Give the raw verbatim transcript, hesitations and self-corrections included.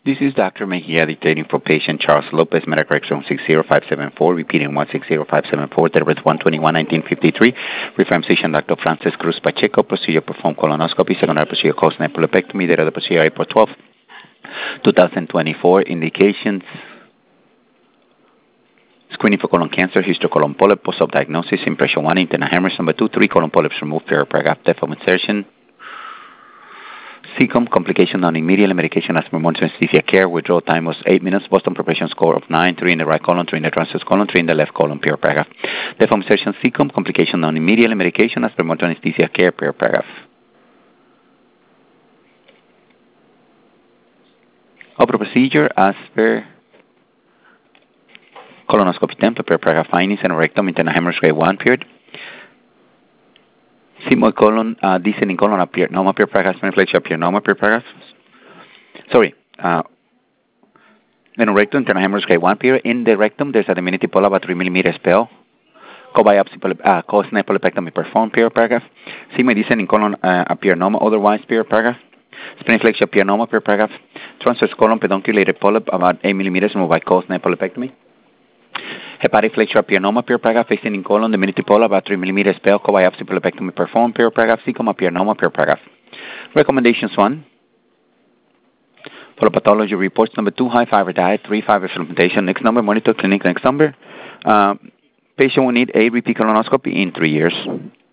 This is Doctor Mejia dictating for patient Charles Lopez, medical record one six zero five seven four, repeating one six zero five seven four, date of birth one twenty-one nineteen fifty-three. Referring physician Doctor Francis Cruz Pacheco, procedure performed colonoscopy, secondary procedure caused epilepectomy, date of the procedure April twelfth, twenty twenty-four. Indications: screening for colon cancer, history colon polyp, post-op diagnosis, impression one, internal hemorrhage, number two, three colon polyps removed, paragraph, depth of insertion. C C O M, complication non-immediate, medication as per monitoring anesthesia care. Withdrawal time was eight minutes. Boston preparation score of nine, three in the right colon, three in the transverse colon, three in the left colon, pure paragraph. Depth of insertion C C O M, complication non-immediate, medication as per monitoring anesthesia care, pure paragraph. Opera procedure as per colonoscopy template, per paragraph findings, and rectum, internal hemorrhage grade one, period. Sigmoid colon, uh, descending colon appear, normal per paragraph, spleniflexion appear, normal per paragraph. Sorry, uh, rectum, internal hemorrhage grade one, period. In the rectum, there's a diminutive polyp about three millimeters spell. Co-biopsy, uh, cause epilepectomy performed, period, paragraph. Sigmoid descending colon uh, appear normal, otherwise, period, paragraph. Spleniflexion appear normal, period, paragraph. Transverse colon pedunculated polyp about eight millimeters removed by cause epilepectomy. Hepatic flexure appear normal, period, paragraph. Facing in colon, diminutive polyp about three millimeters spell. Co-biopsy epilepectomy performed, period, paragraph. C C O M appear normal, period, paragraph. Recommendations one. For pathology reports, number two, high fiber diet, three, fiber supplementation. Next number, monitor clinic. Next number, uh, patient will need a repeat colonoscopy in three years.